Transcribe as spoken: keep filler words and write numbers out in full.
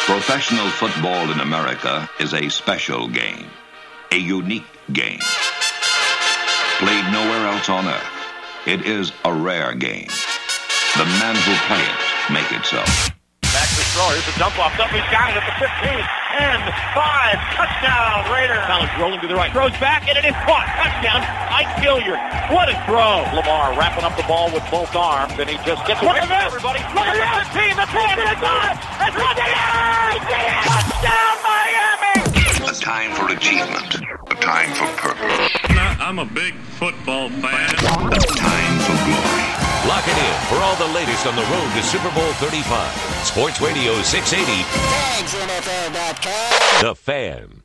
Professional football in America is a special game, a unique game. Played nowhere else on earth, it is a rare game. The men who play it make it so. Back to throw. Here's a dump off. Duffy's got it at the fifteen. ten, five. Touchdown, Raiders. Collins rolling to the right. Throws back, and it is caught. Touchdown, Ike Hilliard. What a throw. Lamar wrapping up the ball with both arms, and he just gets away from everybody. Look at that team. The team is gone. It's touchdown, Miami. A time for achievement. A time for purpose. I'm a big football fan. A time for glory. Lock it in for all the latest on the road to Super Bowl thirty-five. Sports Radio six eighty. Fags N F L dot com. The Fan.